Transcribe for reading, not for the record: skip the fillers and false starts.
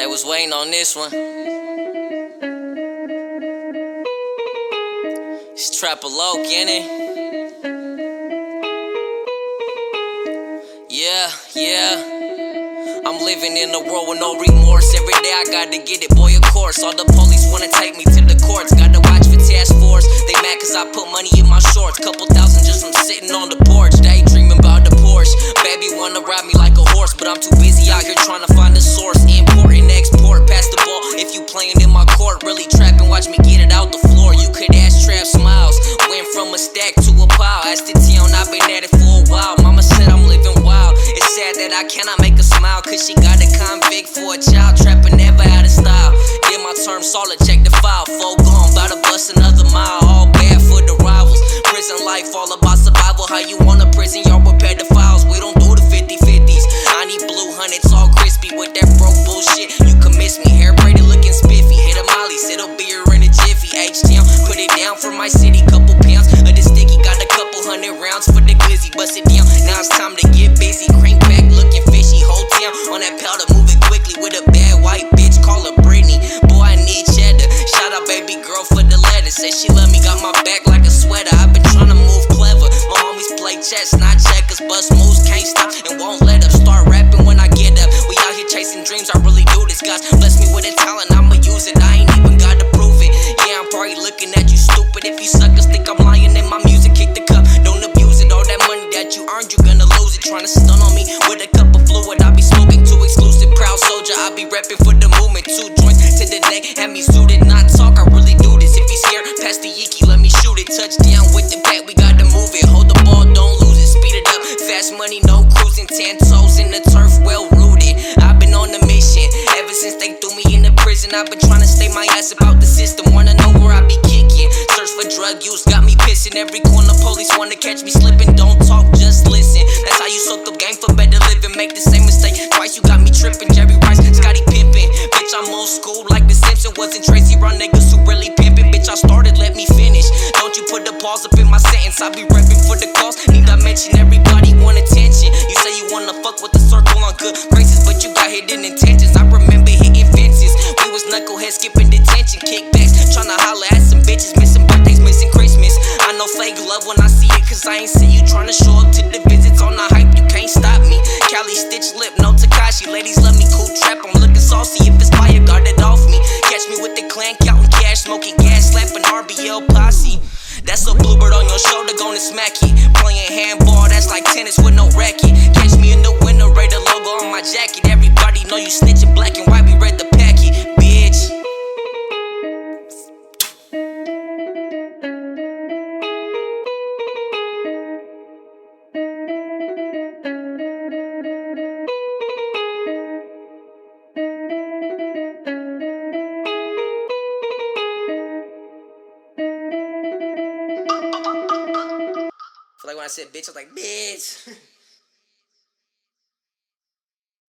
They was waiting on this one. It's Trapaloke, innit? Yeah. I'm living in a world with no remorse. Every day I gotta get it, boy, of course. All the police wanna take me to the courts. Gotta watch for task force. They mad cause I put money in my shorts. Couple thousand just from sitting on the porch. Daydreaming about the Porsche. Baby wanna ride me like a horse, but I'm too busy out here trying to find a source. Import and export, pass the ball. If you playing in my court, really trapping, watch me get it out the floor. You could ask Trap Smiles. Went from a stack to a pile. Asked the Tion, I've been at it for a while. Mama said I'm living wild. It's sad that I cannot make her smile, cause she got a convict for a child. Trapping never out of style. Did my term solid, check the file. Folk gone, bout to bust another mile. All bad for the rivals. Prison life, all about survival. How you want a prison yard with pedophiles? We don't do the 50-50s. I need blue hundreds, all crispy with that broke bullshit. You can miss me, hair braided looking spiffy. Hit a molly, sit a beer in a jiffy. H-Town, put it down for my city. Couple pounds of the sticky, got a couple hundred rounds for the glizzy. Bust it down, now it's time to get busy. Crank back, looking fishy. Whole town on that powder, moving quickly with a bad white bitch. Call her Britney. Boy, I need cheddar. Shout out baby girl for the letter. Said she love me, got my back like a sweater. I've been trying to move clever. My homies play chess, not checkers. Bust moves, can't stop and won't let up. Start rapping when I get up. We out here chasing dreams, I really do this. God bless me with a talent, I'ma use it. I ain't even got to prove it. Yeah, I'm probably looking at you stupid. If you suckers think I'm lying in my music, kick the cup, don't abuse it. All that money that you earned, you gonna lose it. Trying to stun on me with a cup of fluid. I be smoking too exclusive, proud soldier. I be repping for the movement. 2 joints to the neck, had me suited, not talk. I really do this. If you scared, pass the Yiki, let me shoot it. Touchdown with the bat, we gotta move it. Hold the ball, don't lose it. Speed it up, fast money, no cruising. 10 toes in the turf, well rooted. I've been on a mission ever since they threw me in the prison. I've been trying to stay my ass about the system. Wanna know where I be kicking? Search for drug use, got me pissing. Every corner, police wanna catch me slipping. Don't talk, just listen. That's how you soak up game for better living. Make the same mistake twice, you got me tripping. Jerry Rice, Scotty pimping. Bitch, I'm old school like the Simpsons. Wasn't Tracy Run niggas who really pimping. Bitch, I started, let me finish. Don't you put the pause up in my sentence. I be repping for the cause. Need I mention everybody want attention? You say you wanna fuck with the circle on good graces, but you got hidden intentions. I remember hitting fences. We was knuckleheads skipping detention, kickbacks, tryna holler at some bitches, missing birthdays, missing Christmas. I know fake love when I see it, cause I ain't see you tryna show up to the visits on the hype. You can't stop me. Cali stitch lip, no Takashi. Ladies love me, cool trap. I'm looking saucy. If it's fire, guard it off me. Catch me with the clan, counting cash, smoking gas, slapping RBL posse. That's a bluebird on your shoulder, gonna smack it. Playing handball, that's like tennis with no racket. Catch me in the window, Raider logo on my jacket. Everybody know you snitching, black and white, we read the packet, bitch. Like when I said bitch, I was like, bitch.